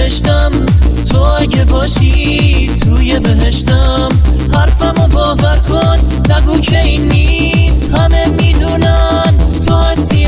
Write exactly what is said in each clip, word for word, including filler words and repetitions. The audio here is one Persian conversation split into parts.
نوشتم تو اگه باشی توی بهشتم. حرفمو باور کن نگو که این نیست، همه میدونن تو هستی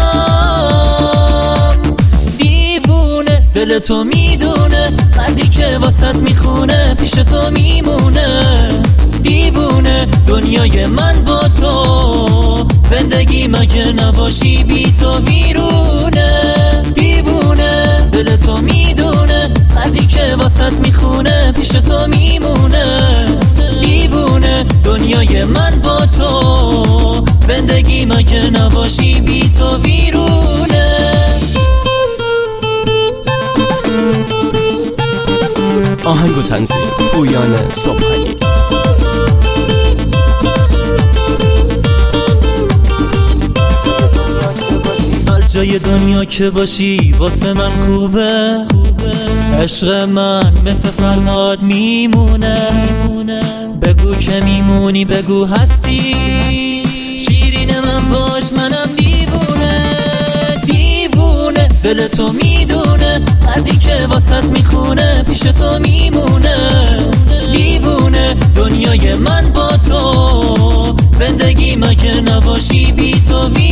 عشقم. دیوونه دل تو میدونه، مردی که واسط میخونه پیش تو میمونه. دیوونه دنیای من با تو، زندگی مگه نباشی بی تو ویرونه. دیوونه دل تو میدونه، مردی که واسط میخونه پیش تو میمونه. دیوونه دنیای من با تو، زندگی مگه نباشی بی تو ویرونه. آهنگ و تنظیم پویان صبحانی. هر جای دنیا که باشی واسه من خوبه. عشق من مثل فرهاد میمونه. بگو که میمونی، بگو هستی شیرین من باش، منم دیوونه. دیوونه دل تو میدونه، مردی که واسط میخونه پیش تو میمونه. دیوونه دنیای من با تو، زندگی مگه نباشی بی تو.